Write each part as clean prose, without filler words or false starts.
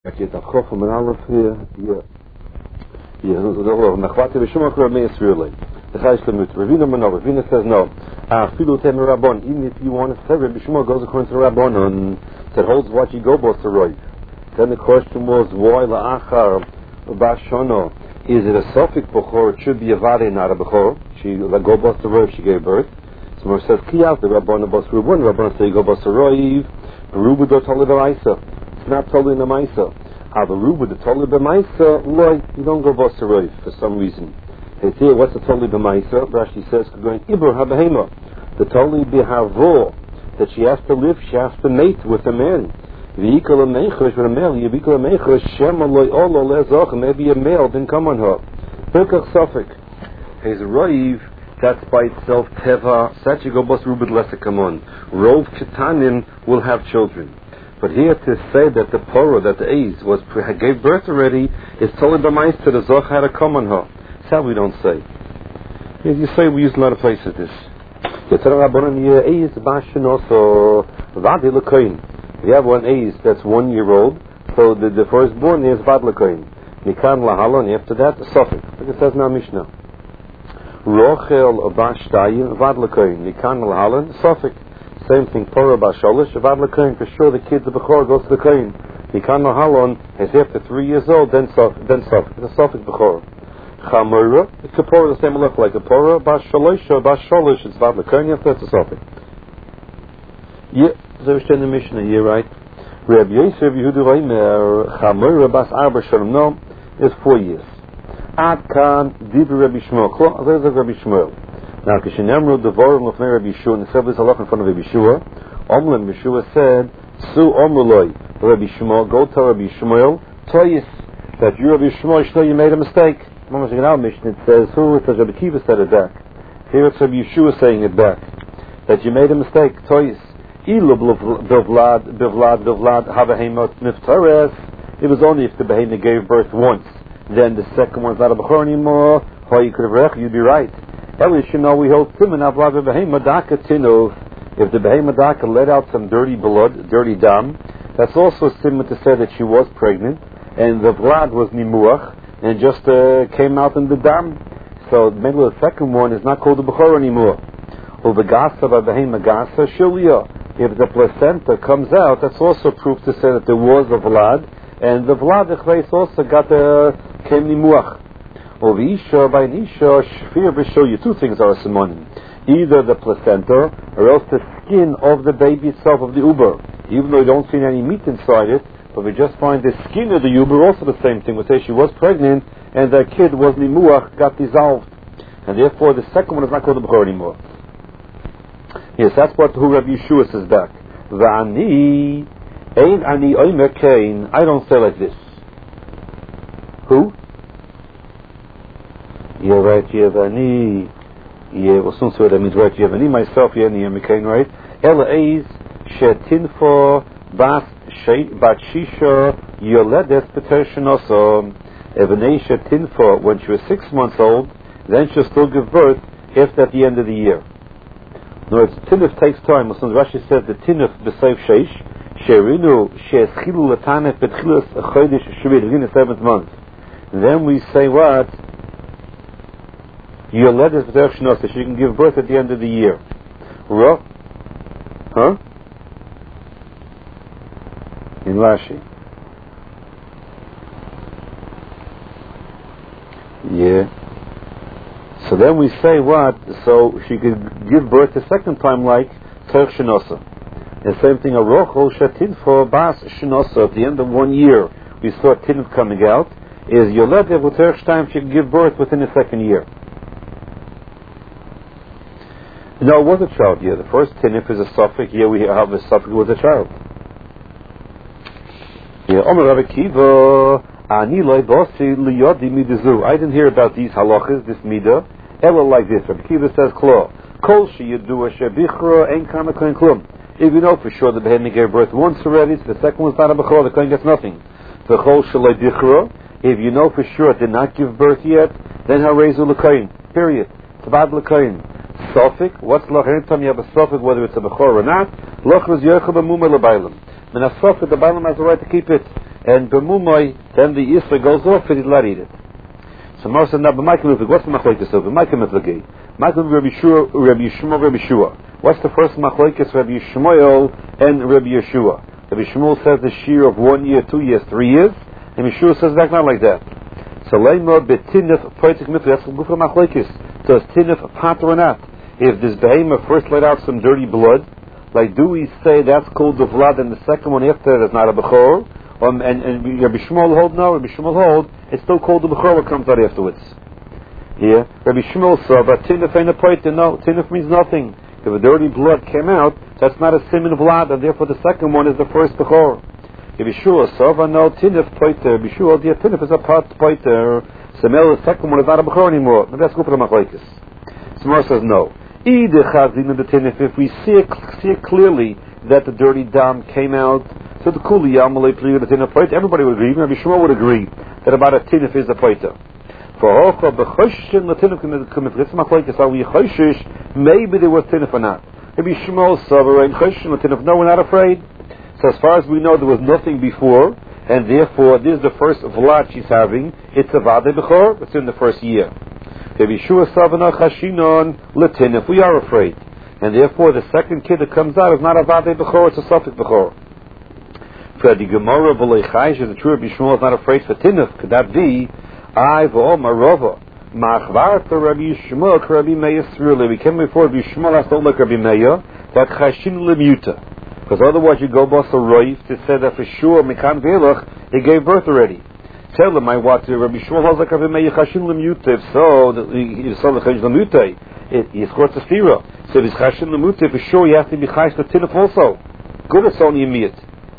Je hebt afgaf van alles je nachwate b'shuma k'ra me Yisrael. The Chayes Lemut. Ravina Manor. Ravina says no. Filu tem Rabbon. Even if you want to say Rabbi Shmuel goes according to Rabbanon that holds what you go b'saroy. Then the question was why la'achar b'ashono? Is it a suffix b'chor? It should be a vade, not a b'chor. She like go b'saroy. She gave birth. So Mar says kiyaf the Rabbanon b'sarubun. Rabbanon say go b'saroy. Berubu do tali b'maisa. It's not totally in the Maisa. Avaruba, the totally b'maisa, loy, you don't go b'saroy for some reason. Hey, here, what's the totally b'maisa? Rashi says, going ibur habehema, the totally b'havo, that she has to live, she has to mate with a man. V'yikal ha'meichesh with a male, yivikal ha'meichesh, shema loy olo lezoch, maybe a male didn't come on her. Birkach sofik, he's roiv, that's by itself teva, such a go b'saruba l'esa kamon. Rov ketanim will have children. But here to say that the Porah, that the Eiz gave birth already, is totally b'maisa, the Zoch had to come on her. That's how we don't say. As you say, we use a lot of places this. If you have one Eiz that's 1 year old, so the firstborn is Vad L'Koyin. Nikan Lahala, and after that, the Sofik. Like it says now Mishnah. Rochel Bas Shtayim, Vad L'Koyin. Nikan Lahala, Sofik. Same thing, Porah Bas Sholish, Vad L'Koyin. For sure, the kid, the Bechor, goes to the Koyin. Nikan Lahalon is after 3 years old, then Sofik. The Sofik Bechor. Chamura, it's a Porah, the same look like a Porah Bas Sholish, or Bas Sholish, it's Vad L'Koyin, after that's a Sofik. Yeah, so we stand in the Mishnah here, right? Reb Yosef Yehuda Reimer, Chamura Bas Arba Shalom, no, is 4 years. Ad Kan, Divi Rabbi Shmuel. There's a Rabbi Shmuel. Now, Kishinemru Devorim of Rabbi Yeshua, and the service halach in front of Rabbi Yeshua. Omlin Yeshua said, Su Omruloi, Rabbi Shmuel, go tell Rabbi Shmuel, Toyis, that you Rabbi Shmuel, you know you made a mistake. Mamash in our mission, it says, who? It says Rabbi Kiva said it back. Here it's Rabbi Yeshua saying it back. That you made a mistake, Toyis. Ilu Bivlad, Havahemot Niftares. It was only if the Behemah gave birth once. Then the second one's not a Bechor anymore. How you could have you'd be right. At least you know we hold Timin Avlad Behemah Daka Tinov. If the Behemah Daka let out some dirty blood, dirty dam, that's also a simon to say that she was pregnant, and the Vlad was Nimuach, and just came out in the dam. So maybe the second one is not called the Bechor anymore. Uvagasa Behemah Gasa Shilia. If the placenta comes out, that's also proof to say that there was a Vlad, and the Vlad also got came Nimuach. Ovisha by Nisha Shfir B'Shoyu. Two things are simonim. Either the placenta or else the skin of the baby itself, of the uber. Even though we don't see any meat inside it, but we just find the skin of the uber, also the same thing. We say she was pregnant and the kid was Nimuach, got dissolved. And therefore the second one is not called the Bechor anymore. Yes, that's what who Rabbi Yeshua says back. V'ani ein ani oimer kain. I don't say like this. Who? Yeah, right, Yevani. Yeah, we'll soon see what that means, right? Yevani, myself, Yevani, Yemikain, right? Ela Eiz, Shetinfo, Bat Shisha, Yoledes, Peteshinoso. Evanei Shetinfo, when she was 6 months old, then she'll still give birth if at the end of the year. In other words, Tinuf takes time. Muslim Rashi says the Tinuf b'Seif Sheish, Sherinu, She'eschilu Latanef, Betchilas, Chodesh, Shuvit, in the 7th month. And then we say what? Yoledes b'Derech Shnos, so she can give birth at the end of the year. Huh? In Rashi. Yeah. So then we say what? So she could give birth the second time like Terech Shnosa. The same thing, a Rochel Shatin for Bas Shnosa, at the end of 1 year, we saw Tinuf coming out, is Yoledes b'Terech Shtaim, she can give birth within the second year. No, it was a child. Yeah, the first tinif is a suffix. Here we have a suffix with a child. Yeah, Omer Rabbi Kiva, Ani loy bosi liyodi midazu. I didn't hear about these halachas, this midah. Ever like this. Rabbi Kiva says, Klo, kol sheyedu shebichro ein kana kohen klum. If you know for sure the Behemah gave birth once already, so the second one's not a bechor, the kohen gets nothing. The kol shaloi dichro, if you know for sure it did not give birth yet, then harezu l'kohen. Period. It's bad l'kohen. Sofik, what's loch? Anytime you have a sofik, whether it's a bechor or not, loch is yochel b'mumah l'bailam. And a sofik, the bailam has the right to keep it. and b'mumay, then the Isra goes off and he's allowed to eat it. So Mar said, now, what's the machlokes of B'maika mitzvah? Michael Rabbi Yeshua, Rabbi Yishmael, Rabbi Yeshua. What's the first machlokes? Rabbi Yishmael and Rabbi Yeshua. Rabbi Yishmael says the shear of 1 year, 2 years, 3 years, and Yeshua says that's not like that. So Leimor betinif poitik mitzvah. That's the guf machlokes. Does tinif pater or not? If this behemoth first let out some dirty blood, like do we say that's called the vlad, and the second one after that's not a bechor? And Rabbi Shmuel hold no. Rabbi Shmuel hold it's still called the bechor what comes out afterwards. Here, Rabbi Shmuel saw, but tinif ain't a poiter. No, tinif means nothing. If a dirty blood came out, that's not a siman vlad, and therefore the second one is the first bechor. Rabbi Yeshua saw, but no tinif poiter. Rabbi Yeshua, the tinif is a part poiter. So the second one is not a bechor anymore. Maybe that's good for the machlokes. Smar says no. If we see it clearly that the dirty dam came out, so the kuli yamalei pliga the tinif poiter, everybody would agree. Even Rabbi Shmuel would agree that about a tinif is a poiter. For maybe there was tinif or not. Maybe Shmuel saw and choshen l'tinif. No, we're not afraid. So as far as we know, there was nothing before, and therefore this is the first vlad she's having. It's a vade bechor. It's in the first year. Maybe Yeshua savana chashinon l'tinif. We are afraid, and therefore the second kid that comes out is not a vade bechor. It's a safek bechor. For the Gemara v'leichaysh is the true Rabbi Shmuel is not afraid for tinif. Could that be? I v'omarova machvar to Rabbi Yishmael Rabbi Meir Sruli. We came before Rabbi Yishmael has told like Rabbi Meir that chashin lemuta, because otherwise you go bust a roif to say that for sure mikan velach he gave birth already. Tell him I want to Rabbi Yishmael has like Rabbi Meir chashin lemuta. If so, he saw the chashin lemuta. He's got the stira. So if it's chashin lemuta, for sure he has to be chash the tinif also. Good, it's only a miyat.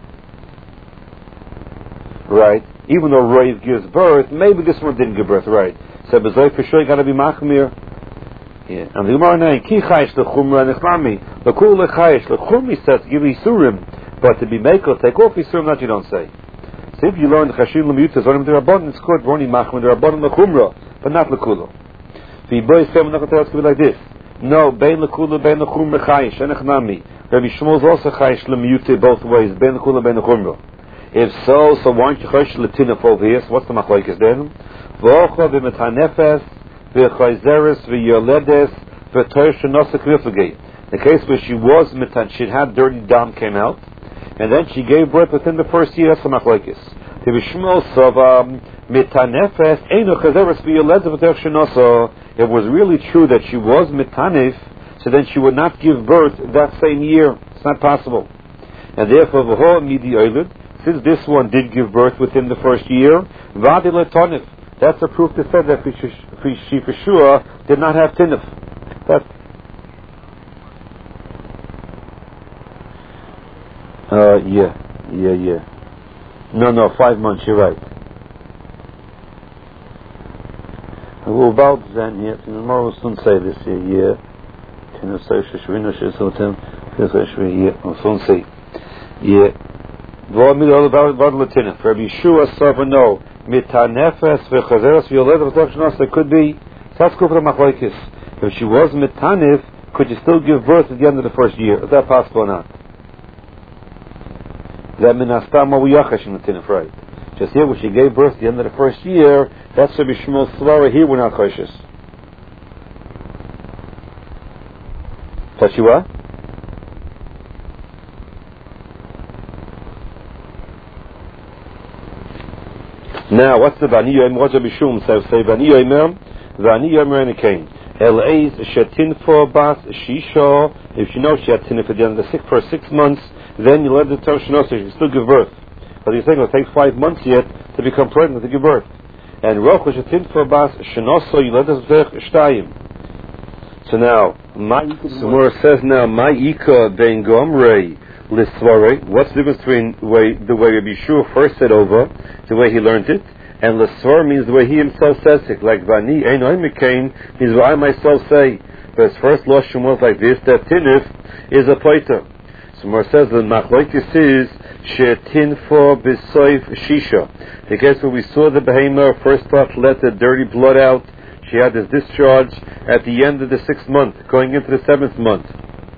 Right. Even though Roiv gives birth, maybe this one didn't give birth, right? So Bezoy for sure you gotta be machmir. Yeah. And the Gemara name, Ki chayish lechumra nechlami. L'kul lechayish lechumri says give isurim, but to be makel, take off isurim, that you don't say. So if you learn the chashin l'miyut, it's only derabbanan, it's good, we're only machmir derabbanan lechumra, but not lekulo. The boy said, we're not going to tell us to be like this. No, bein lekulo, bein lechumra chayish, and nechnami. Rabbi Shmuel is also chayish l'miyut both ways, bein lekulo, bein lechumra. If so why don't you chosh l'tinif over here? So what's the machlokes then? V'ocha v'metanefes v'chayzeres v'yoledes v'toy shenosek v'fugei. The case where she had dirty dam came out, and then she gave birth within the first year. That's the machlokes. The Bishmol sova metanefes eino chayzeres v'yoledes v'toy shenoso. It was really true that she was metanef, so then she would not give birth that same year. It's not possible, and therefore v'ho midi oiled. Since this one did give birth within the first year, Vadi Letonif, that's a proof to say that she for sure did not have tinif. That's yeah. No, 5 months, you're right. Well, about then, yes, tomorrow we'll soon say this year. We'll soon say. Yeah. Rabbi Yeshua said no. Mitanefes v'chazeres v'yoledes v'toch it could be. That's good for the machlokes. If she was mitanef, could you still give birth at the end of the first year? Is that possible or not? That minastam yachash in the tinef, right? Just here, when she gave birth at the end of the first year, that's Rabbi Shmuel's svara. Here we're not cautious. But you what? Now, what's the Bani Yomer? What's Rabbi Shum says? Say Bani Yomer, Bani Yomer and Cain. El-Eiz shetinfo bas shisha. If she knows she had tinif at the end of the first 6 months, then you let the term shenosa, she can still give birth. But he's saying it'll take 5 months yet to become pregnant to give birth. And Roch shetinfo bas shenosa, you let the shtayim. So now, Samura says now, Ma'ika ben gomrei. What's the difference between the way Rabbi Yeshua first said over, the way he learned it, and L'svar means the way he himself says it, like Vani Ein Oimikain means what I myself say. But his first Lashon was like this, that Tinif is a poiter. So more says the machlokes is Shetinfo B'soif Shisha. The case where we saw the behemoth first off let the dirty blood out, she had this discharge at the end of the 6th month, going into the 7th month.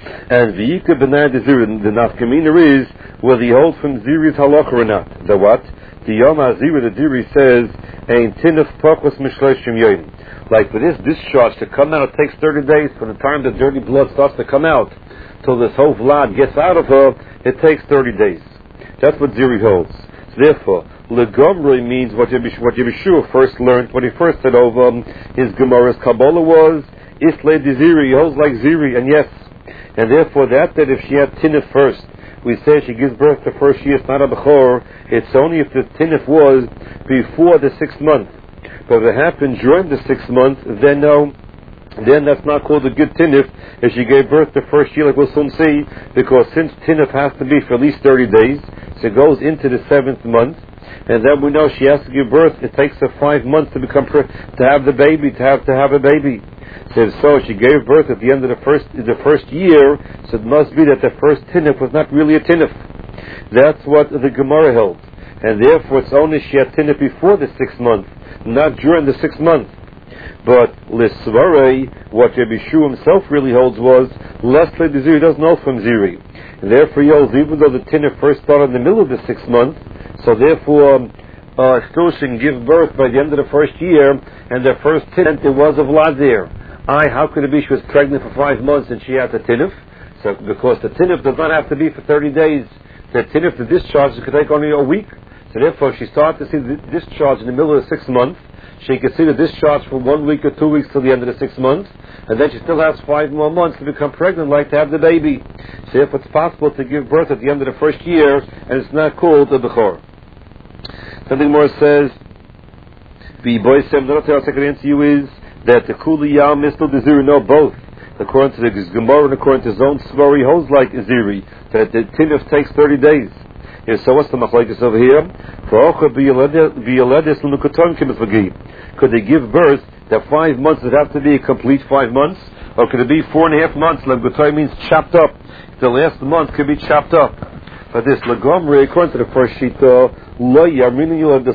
And V'yika B'nai Ziri, the nafkamina is whether he holds from Ziri's halacha or not. The what? The Yom HaZiri, the Diri says, Ein Tinef Pokos Mishloshim Yoim. Like for this discharge to come out, it takes 30 days from the time the dirty blood starts to come out till this whole vlad gets out of her. It takes 30 days. That's what Ziri holds. So therefore, Legomroi means what Yeshua first learned when he first said over his Gemara's Kabbalah was Isle de Ziri. He holds like Ziri, and yes, and therefore that if she had Tinef first, we say she gives birth the first year, it's not a Bechor. It's only if the Tinef was before the 6th month. But if it happened during the 6th month, then no, then that's not called a good Tinef if she gave birth the first year, like we'll soon see, because since Tinef has to be for at least 30 days, so it goes into the 7th month, and then we know she has to give birth. It takes her 5 months to to have the baby, to have a baby. So she gave birth at the end of the first year, so it must be that the first Tinef was not really a Tinef. That's what the Gemara held. And therefore it's only she had Tinef before the 6th month, not during the 6th month. But Lisvarei, what Rabbi Shua himself really holds was, Leslie the Ziri doesn't know from Ziri. And therefore he holds, even though the Tinef first started in the middle of the 6th month, so therefore still she can give birth by the end of the first year, and the first Tinef there was a Vlad there. How could it be she was pregnant for 5 months and she had the Tinef? So because the Tinef does not have to be for 30 days. The Tinef, the discharge, could take only a week. So therefore, she started to see the discharge in the middle of the 6th month. She could see the discharge for 1 week or 2 weeks till the end of the 6th month, and then she still has 5 more months to become pregnant, like to have the baby. So if it's possible to give birth at the end of the first year, and it's not called a bechor. Something more says, the boy said, the second answer to you is that the kuli yam mistel the ziri know both. According to the Gemara and according to his own Svari, holds like Ziri, that the Tinef takes 30 days. So what's the machlekes over here? Could they give birth that 5 months would have to be a complete 5 months? Or could it be 4.5 months? Legutoy means chopped up. The last month could be chopped up. But this Legomri, according to the first sheet, lo yaminu, you'll have the